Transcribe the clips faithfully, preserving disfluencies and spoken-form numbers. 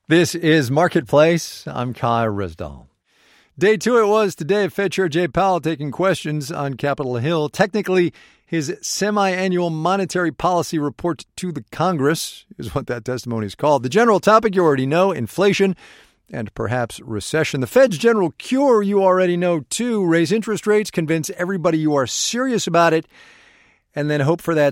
This is Marketplace. I'm Kai Risdall. Day two it was today of Fed Chair Jay Powell taking questions on Capitol Hill. Technically, his semi-annual monetary policy report to the Congress is what that testimony is called. The general topic you already know, inflation and perhaps recession. The Fed's general cure you already know too, raise interest rates, convince everybody you are serious about it, and then hope for that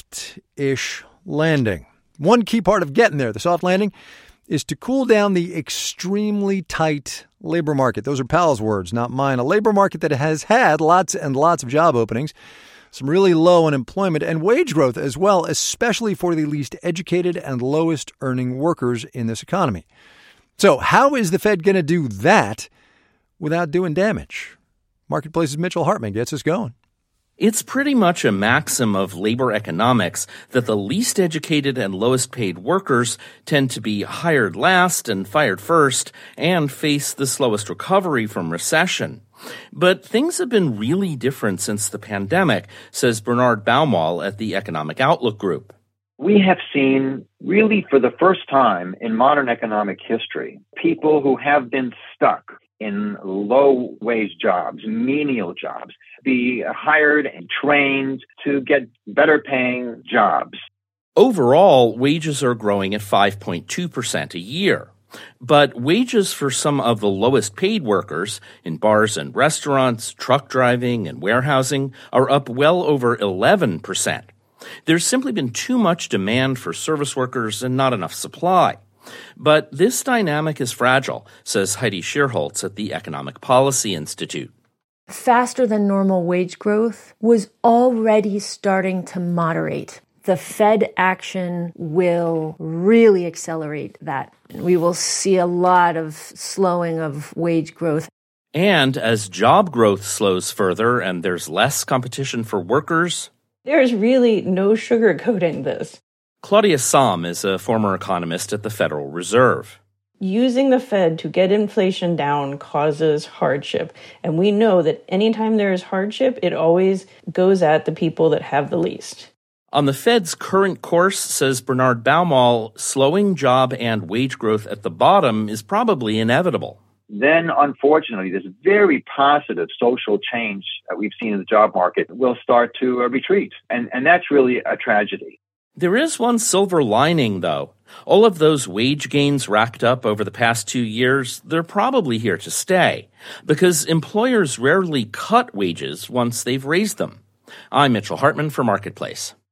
soft-ish landing. One key part of getting there, the soft landing, is to cool down the extremely tight labor market. Those are Powell's words, not mine. A labor market that has had lots and lots of job openings, some really low unemployment, and wage growth as well, especially for the least educated and lowest earning workers in this economy. So how is the Fed going to do that without doing damage? Marketplace's Mitchell Hartman gets us going. It's pretty much a maxim of labor economics that the least educated and lowest paid workers tend to be hired last and fired first and face the slowest recovery from recession. But things have been really different since the pandemic, says Bernard Baumol at the Economic Outlook Group. We have seen, really for the first time in modern economic history, people who have been stuck in low-wage jobs, menial jobs, be hired and trained to get better-paying jobs. Overall, wages are growing at five point two percent a year. But wages for some of the lowest-paid workers in bars and restaurants, truck driving, and warehousing are up well over eleven percent. There's simply been too much demand for service workers and not enough supply. But this dynamic is fragile, says Heidi Shierholz at the Economic Policy Institute. Faster than normal wage growth was already starting to moderate. The Fed action will really accelerate that. We will see a lot of slowing of wage growth. And as job growth slows further and there's less competition for workers, there's really no sugarcoating this. Claudia Sahm is a former economist at the Federal Reserve. Using the Fed to get inflation down causes hardship. And we know that anytime there is hardship, it always goes at the people that have the least. On the Fed's current course, says Bernard Baumol, slowing job and wage growth at the bottom is probably inevitable. Then, unfortunately, this very positive social change that we've seen in the job market will start to uh, retreat. And, and that's really a tragedy. There is one silver lining, though. All of those wage gains racked up over the past two years, they're probably here to stay, because employers rarely cut wages once they've raised them. I'm Mitchell Hartman for Marketplace.